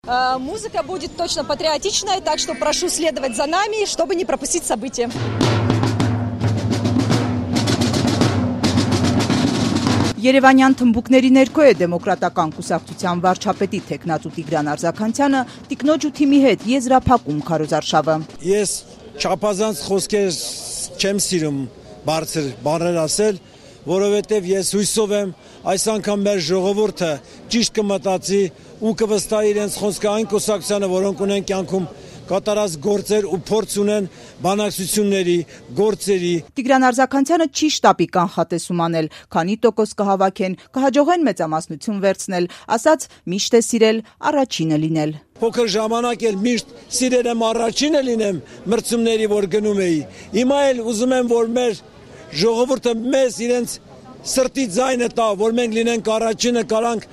Музыка будет точно патриотичная, так что прошу следовать за нами, чтобы не пропустить события. Երևանյան թմբուկների ներքո է դեմոկրատական կուսակցության վարչապետի թեկնածու Տիգրան Արզականցյանը տիկնոջ ու թիմի հետ եզրափակում Քարոզ Արշավը։ Ես չափազանց խոսքեր չեմ սիրում բարձր բառեր ասել, որովհետև ես հույսով եմ այս անգամ մեր ժողովուրդը ճիշտ կմտածի ու կվստահի իրենց խոսքը այն կուսակցությանը, որոնք ունեն կյանքում կատարած գործեր ու փորձ ունեն բանակցությունների, գործերի։ Տիգրան Արզականցյանը չի շտապի կանխատեսում անել, քանի տոկոս կհավաքեն, կհաջողեն մեծամասնություն վերցնել, ասաց միշտ է սիրել առաջինը լինել։ Փոքր ժամանակ էլ միշտ սիրել եմ առաջինը լինեմ մրցումների, որ գնում էի։ Հիմա էլ ուզում եմ, որ մեր ժողովուրդը մեզ իրենց սրտի ձայնը տա, որ մենք լինենք առաջինը, կարանք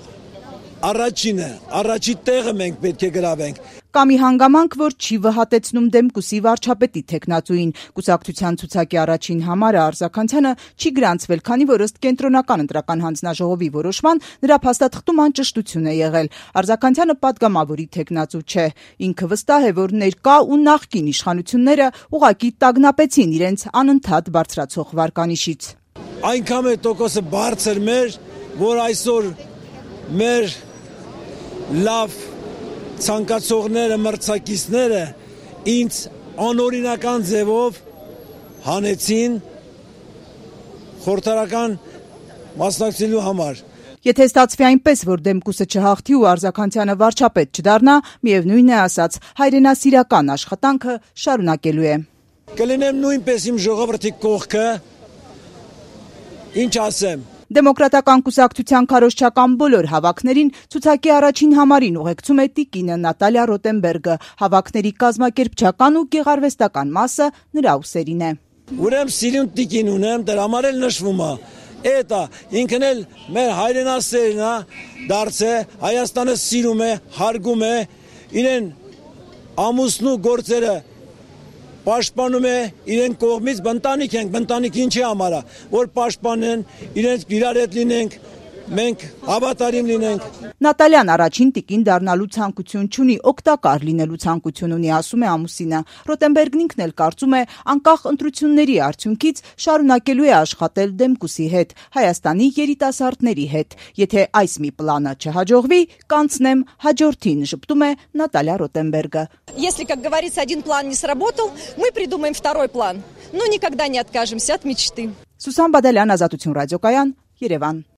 առաջի տեղը մենք պետք է գրավենք։ Կամի հանգամանք, որ չի վհատեցնում Դեմկուսի վարչապետի թեկնածուին։ Կուսակցության ցուցակի առաջին համարը Արզականցյանը չի գրանցվել, քանի որ ըստ կենտրոնական ընտրական հանձնաժողովի որոշման նրա փաստաթղթում անճշտություն է եղել։ Արզականցյանը պատգամավորի թեկնածու չէ։ Ինքը վստահ է, որ ներկա ու նախկին իշխանությունները ուղղակի տագնապեցին իրենց անընդհատ բարձրացող վարկանիշից։ Այնքան է տոկոսը բարձր մեր, որ այսօր մեր լավ ցանկացողները, մրցակիցները ինձ անօրինական ձևով հանեցին խորհրդարական մասնակցելու համար։ Եթե ստացվի այնպես, որ Դեմկուսը չհաղթի ու Արզականցյանը վարչապետ չդառնա, միևնույն է ասած, հայրենասիրական աշխատանքը շարունակելու է։ Կլինեմ նույնպես իմ ժողովրդի կողքը, ինչ ասեմ։ Դեմոկրատական կուսակցության քարոզչական բոլոր հավաքներին ցուցակի առաջին համարին ուղեկցում է տիկինը Նատալիա Ռոտենբերգը։ Հավաքների կազմակերպչական ու գեղարվեստական մասը նրա ուսերին է։ Ուրեմն սիրուն տիկին ունեմ, դրա համար էլ նշվում է։ Էտա ինքն էլ մեր հայրենասերն է, դարձե Հայաստանը սիրում է, հարգում է, իրեն ամուսնու գործերը պաշտպանում է իրեն կողմից, բնտանիք ենք, բնտանիք ինչի համար է, որ պաշտպանեն, իրենց իրար հետ լինենք, մենք հավատարիմ լինենք։ Նատալիան առաջին տիկին դառնալու ցանկություն չունի, օգտակար լինելու ցանկություն ունի, ասում է ամուսինը։ Ռոտենբերգն ինքն էլ կարծում է, անկախ ընտրությունների արդյունքից շարունակելու է աշխատել Դեմկուսի հետ, Հայաստանի երիտասարդների հետ։ Եթե այս մի պլանը չհաջողվի, կանցնեմ հաջորդին, ժպտում է Նատալիա Ռոտենբերգը։ Если, как говорится, один план не сработал, мы придумаем второй план. Но никогда не откажемся от мечты. Սուսան Բադալյան, Ազատություն ռադիոկայան, Երևան։